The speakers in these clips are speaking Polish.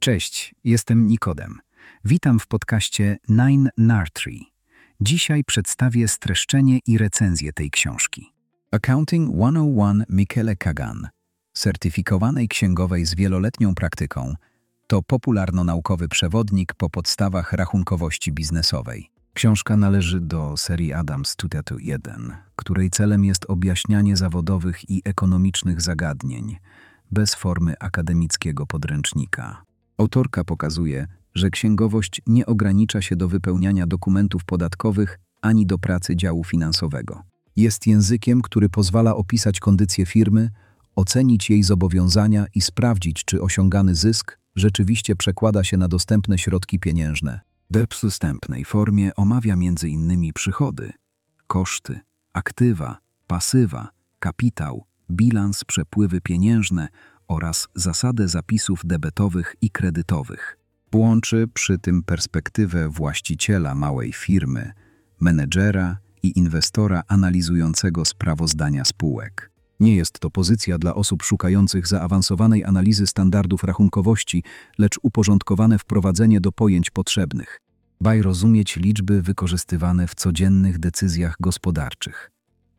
Cześć, jestem Nikodem. Witam w podcaście Nine Nartree. Dzisiaj przedstawię streszczenie i recenzję tej książki. Accounting 101 Michele Kagan, certyfikowanej księgowej z wieloletnią praktyką, to popularno-naukowy przewodnik po podstawach rachunkowości biznesowej. Książka należy do serii Adams Tutetu 1, której celem jest objaśnianie zawodowych i ekonomicznych zagadnień, bez formy akademickiego podręcznika. Autorka pokazuje, że księgowość nie ogranicza się do wypełniania dokumentów podatkowych ani do pracy działu finansowego. Jest językiem, który pozwala opisać kondycję firmy, ocenić jej zobowiązania i sprawdzić, czy osiągany zysk rzeczywiście przekłada się na dostępne środki pieniężne. W przystępnej formie omawia m.in. przychody, koszty, aktywa, pasywa, kapitał, bilans, przepływy pieniężne oraz zasadę zapisów debetowych i kredytowych. Łączy przy tym perspektywę właściciela małej firmy, menedżera i inwestora analizującego sprawozdania spółek. Nie jest to pozycja dla osób szukających zaawansowanej analizy standardów rachunkowości, lecz uporządkowane wprowadzenie do pojęć potrzebnych. Baj rozumieć liczby wykorzystywane w codziennych decyzjach gospodarczych.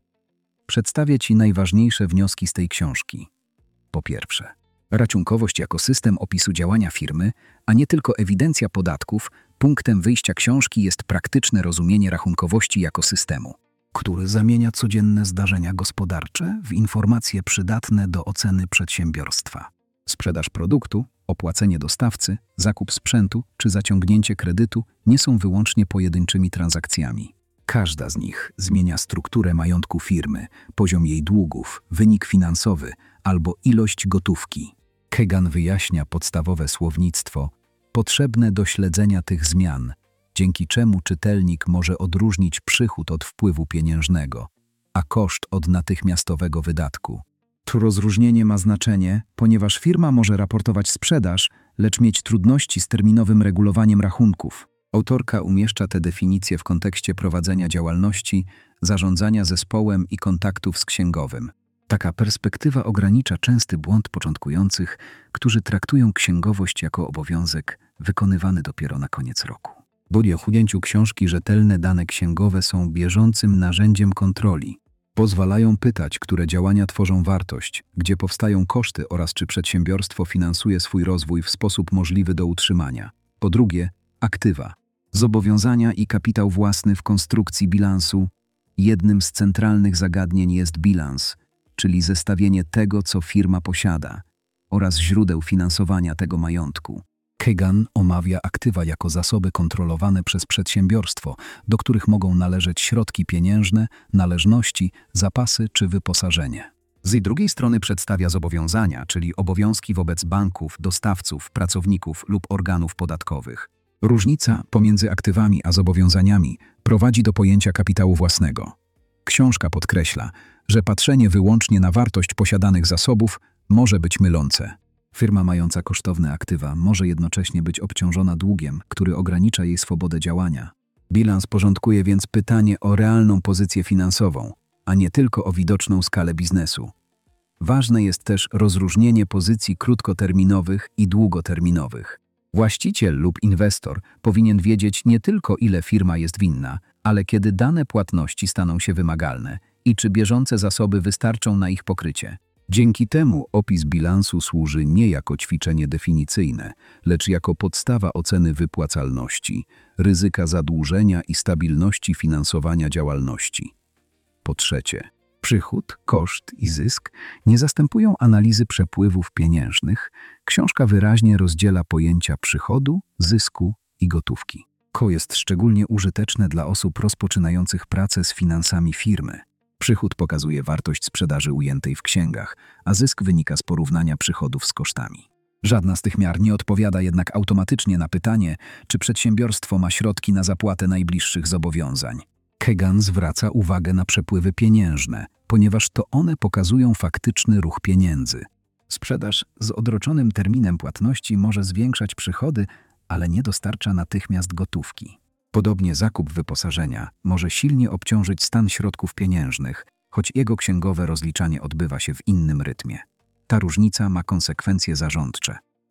Przedstawię Ci najważniejsze wnioski z tej książki. Po pierwsze, rachunkowość jako system opisu działania firmy, a nie tylko ewidencja podatków, punktem wyjścia książki jest praktyczne rozumienie rachunkowości jako systemu, który zamienia codzienne zdarzenia gospodarcze w informacje przydatne do oceny przedsiębiorstwa. Sprzedaż produktu, opłacenie dostawcy, zakup sprzętu czy zaciągnięcie kredytu nie są wyłącznie pojedynczymi transakcjami. Każda z nich zmienia strukturę majątku firmy, poziom jej długów, wynik finansowy albo ilość gotówki. Kagan wyjaśnia podstawowe słownictwo potrzebne do śledzenia tych zmian, dzięki czemu czytelnik może odróżnić przychód od wpływu pieniężnego, a koszt od natychmiastowego wydatku. To rozróżnienie ma znaczenie, ponieważ firma może raportować sprzedaż, lecz mieć trudności z terminowym regulowaniem rachunków. Autorka umieszcza te definicje w kontekście prowadzenia działalności, zarządzania zespołem i kontaktów z księgowym. Taka perspektywa ogranicza częsty błąd początkujących, którzy traktują księgowość jako obowiązek wykonywany dopiero na koniec roku. Po chudnięciu książki rzetelne dane księgowe są bieżącym narzędziem kontroli. Pozwalają pytać, które działania tworzą wartość, gdzie powstają koszty oraz czy przedsiębiorstwo finansuje swój rozwój w sposób możliwy do utrzymania. Po drugie, aktywa. Zobowiązania i kapitał własny w konstrukcji bilansu. Jednym z centralnych zagadnień jest bilans, czyli zestawienie tego, co firma posiada, oraz źródeł finansowania tego majątku. Kagan omawia aktywa jako zasoby kontrolowane przez przedsiębiorstwo, do których mogą należeć środki pieniężne, należności, zapasy czy wyposażenie. Z drugiej strony przedstawia zobowiązania, czyli obowiązki wobec banków, dostawców, pracowników lub organów podatkowych. Różnica pomiędzy aktywami a zobowiązaniami prowadzi do pojęcia kapitału własnego. Książka podkreśla, że patrzenie wyłącznie na wartość posiadanych zasobów może być mylące. Firma mająca kosztowne aktywa może jednocześnie być obciążona długiem, który ogranicza jej swobodę działania. Bilans porządkuje więc pytanie o realną pozycję finansową, a nie tylko o widoczną skalę biznesu. Ważne jest też rozróżnienie pozycji krótkoterminowych i długoterminowych. Właściciel lub inwestor powinien wiedzieć nie tylko, ile firma jest winna, ale kiedy dane płatności staną się wymagalne i czy bieżące zasoby wystarczą na ich pokrycie. Dzięki temu opis bilansu służy nie jako ćwiczenie definicyjne, lecz jako podstawa oceny wypłacalności, ryzyka zadłużenia i stabilności finansowania działalności. Po trzecie, przychód, koszt i zysk nie zastępują analizy przepływów pieniężnych. Książka wyraźnie rozdziela pojęcia przychodu, zysku i gotówki. To jest szczególnie użyteczne dla osób rozpoczynających pracę z finansami firmy. Przychód pokazuje wartość sprzedaży ujętej w księgach, a zysk wynika z porównania przychodów z kosztami. Żadna z tych miar nie odpowiada jednak automatycznie na pytanie, czy przedsiębiorstwo ma środki na zapłatę najbliższych zobowiązań. Kagan zwraca uwagę na przepływy pieniężne, ponieważ to one pokazują faktyczny ruch pieniędzy. Sprzedaż z odroczonym terminem płatności może zwiększać przychody, ale nie dostarcza natychmiast gotówki. Podobnie zakup wyposażenia może silnie obciążyć stan środków pieniężnych, choć jego księgowe rozliczanie odbywa się w innym rytmie. Ta różnica ma konsekwencje zarządcze.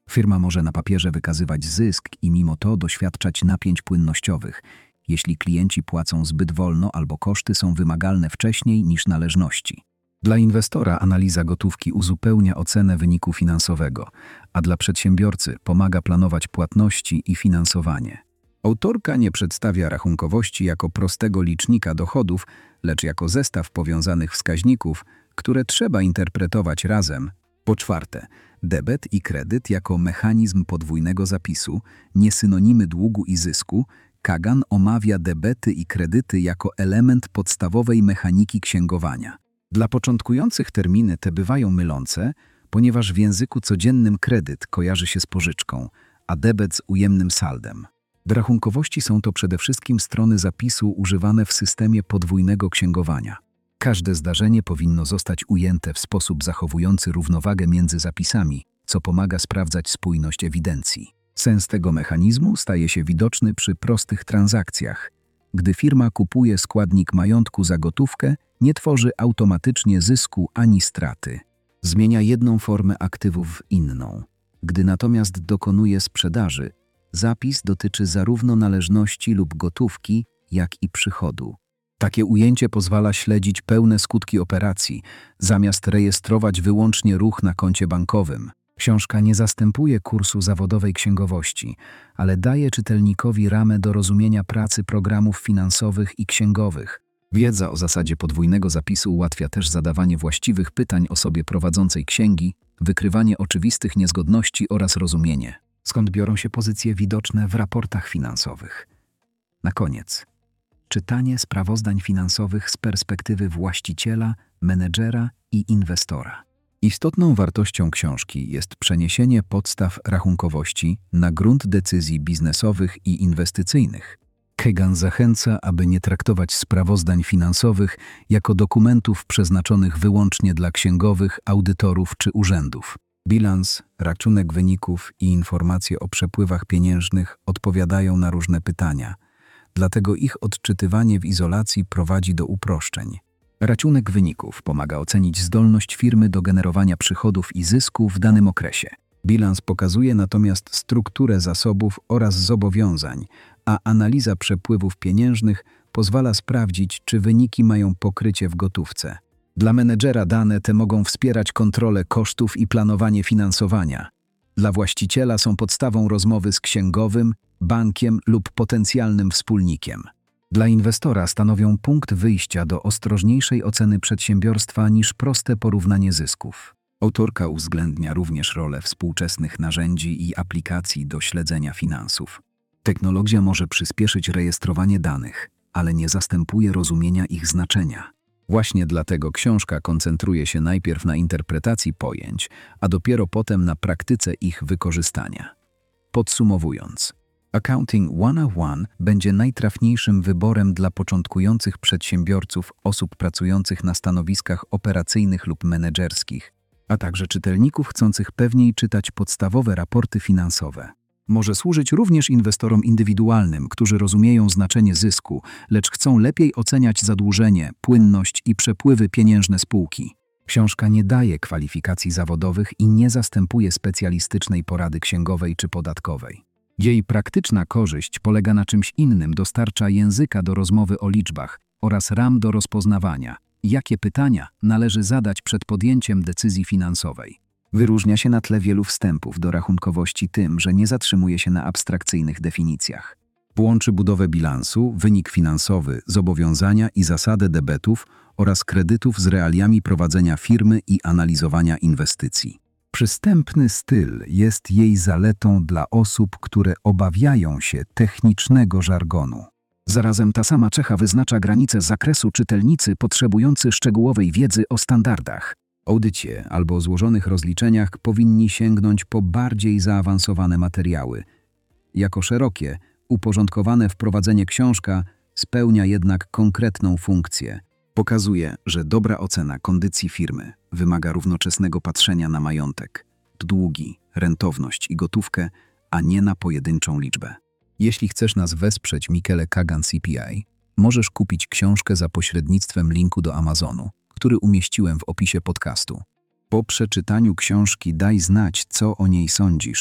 Firma może na papierze wykazywać zysk i mimo to doświadczać napięć płynnościowych, jeśli klienci płacą zbyt wolno albo koszty są wymagalne wcześniej niż należności. Dla inwestora analiza gotówki uzupełnia ocenę wyniku finansowego, a dla przedsiębiorcy pomaga planować płatności i finansowanie. Autorka nie przedstawia rachunkowości jako prostego licznika dochodów, lecz jako zestaw powiązanych wskaźników, które trzeba interpretować razem. Po czwarte, debet i kredyt jako mechanizm podwójnego zapisu, nie synonimy długu i zysku. Kagan omawia debety i kredyty jako element podstawowej mechaniki księgowania. Dla początkujących terminy te bywają mylące, ponieważ w języku codziennym kredyt kojarzy się z pożyczką, a debet z ujemnym saldem. W rachunkowości są to przede wszystkim strony zapisu używane w systemie podwójnego księgowania. Każde zdarzenie powinno zostać ujęte w sposób zachowujący równowagę między zapisami, co pomaga sprawdzać spójność ewidencji. Sens tego mechanizmu staje się widoczny przy prostych transakcjach. Gdy firma kupuje składnik majątku za gotówkę, nie tworzy automatycznie zysku ani straty. Zmienia jedną formę aktywów w inną. Gdy natomiast dokonuje sprzedaży, zapis dotyczy zarówno należności lub gotówki, jak i przychodu. Takie ujęcie pozwala śledzić pełne skutki operacji, zamiast rejestrować wyłącznie ruch na koncie bankowym. Książka nie zastępuje kursu zawodowej księgowości, ale daje czytelnikowi ramę do rozumienia pracy programów finansowych i księgowych. Wiedza o zasadzie podwójnego zapisu ułatwia też zadawanie właściwych pytań osobie prowadzącej księgi, wykrywanie oczywistych niezgodności oraz rozumienie, skąd biorą się pozycje widoczne w raportach finansowych. Na koniec, czytanie sprawozdań finansowych z perspektywy właściciela, menedżera i inwestora. Istotną wartością książki jest przeniesienie podstaw rachunkowości na grunt decyzji biznesowych i inwestycyjnych. Kagan zachęca, aby nie traktować sprawozdań finansowych jako dokumentów przeznaczonych wyłącznie dla księgowych, audytorów czy urzędów. Bilans, rachunek wyników i informacje o przepływach pieniężnych odpowiadają na różne pytania, dlatego ich odczytywanie w izolacji prowadzi do uproszczeń. Rachunek wyników pomaga ocenić zdolność firmy do generowania przychodów i zysku w danym okresie. Bilans pokazuje natomiast strukturę zasobów oraz zobowiązań, a analiza przepływów pieniężnych pozwala sprawdzić, czy wyniki mają pokrycie w gotówce. Dla menedżera dane te mogą wspierać kontrolę kosztów i planowanie finansowania. Dla właściciela są podstawą rozmowy z księgowym, bankiem lub potencjalnym wspólnikiem. Dla inwestora stanowią punkt wyjścia do ostrożniejszej oceny przedsiębiorstwa niż proste porównanie zysków. Autorka uwzględnia również rolę współczesnych narzędzi i aplikacji do śledzenia finansów. Technologia może przyspieszyć rejestrowanie danych, ale nie zastępuje rozumienia ich znaczenia. Właśnie dlatego książka koncentruje się najpierw na interpretacji pojęć, a dopiero potem na praktyce ich wykorzystania. Podsumowując, Accounting 101 będzie najtrafniejszym wyborem dla początkujących przedsiębiorców, osób pracujących na stanowiskach operacyjnych lub menedżerskich, a także czytelników chcących pewniej czytać podstawowe raporty finansowe. Może służyć również inwestorom indywidualnym, którzy rozumieją znaczenie zysku, lecz chcą lepiej oceniać zadłużenie, płynność i przepływy pieniężne spółki. Książka nie daje kwalifikacji zawodowych i nie zastępuje specjalistycznej porady księgowej czy podatkowej. Jej praktyczna korzyść polega na czymś innym, dostarcza języka do rozmowy o liczbach oraz ram do rozpoznawania, jakie pytania należy zadać przed podjęciem decyzji finansowej. Wyróżnia się na tle wielu wstępów do rachunkowości tym, że nie zatrzymuje się na abstrakcyjnych definicjach. Łączy budowę bilansu, wynik finansowy, zobowiązania i zasadę debetów oraz kredytów z realiami prowadzenia firmy i analizowania inwestycji. Przystępny styl jest jej zaletą dla osób, które obawiają się technicznego żargonu. Zarazem ta sama cecha wyznacza granice zakresu czytelnicy potrzebujący szczegółowej wiedzy o standardach. Audycie albo złożonych rozliczeniach powinni sięgnąć po bardziej zaawansowane materiały. Jako szerokie, uporządkowane wprowadzenie książka spełnia jednak konkretną funkcję. Pokazuje, że dobra ocena kondycji firmy wymaga równoczesnego patrzenia na majątek, długi, rentowność i gotówkę, a nie na pojedynczą liczbę. Jeśli chcesz nas wesprzeć Michele Kagan CPA, możesz kupić książkę za pośrednictwem linku do Amazonu, który umieściłem w opisie podcastu. Po przeczytaniu książki daj znać, co o niej sądzisz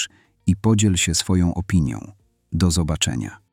i podziel się swoją opinią. Do zobaczenia.